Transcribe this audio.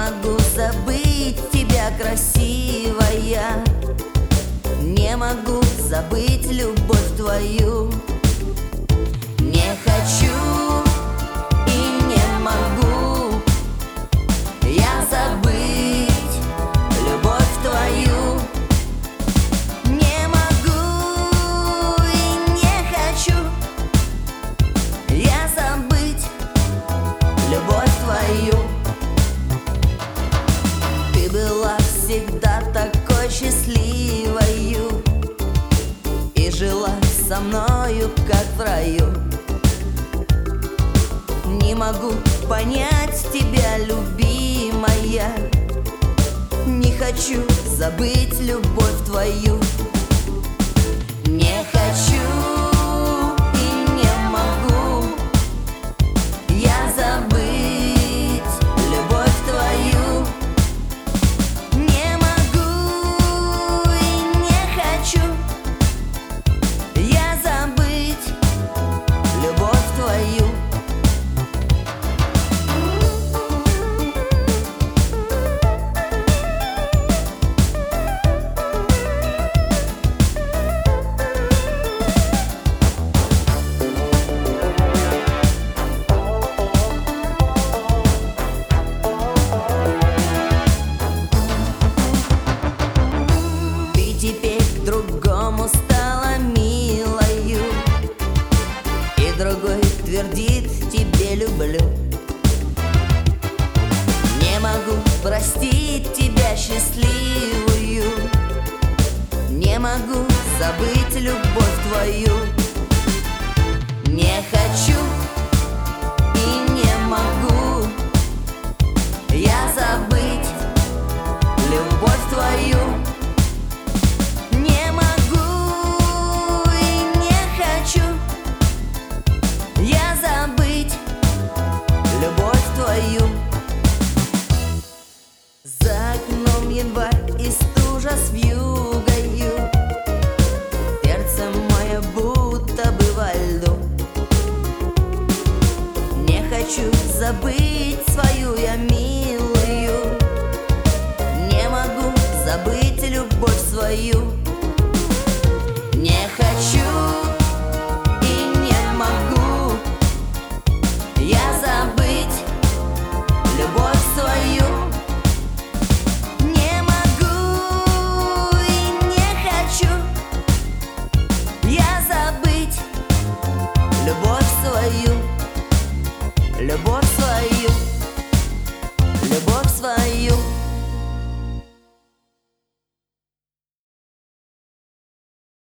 могу забыть тебя, красивая. Не могу забыть любовь твою. Не хочу и не могу я забыть любовь твою. Не могу и не хочу я забыть любовь твою. Ты была всегда такой счастливою и жила со мною, как в раю. Не могу понять тебя, любимая. Не хочу забыть любовь твою. Не хочу и не могу я забыть любовь твою. Не могу и не хочу я забыть любовь твою. Теперь другому стала милою, и другой твердит тебе люблю. Не могу простить тебя, счастливую. Не могу забыть любовь твою. Не хочу и не могу я забыть любовь твою. Не могу и не хочу я забыть любовь твою. За окном январь и стужа с вьюгою. Сердце мое будто бы во льду. Не хочу забыть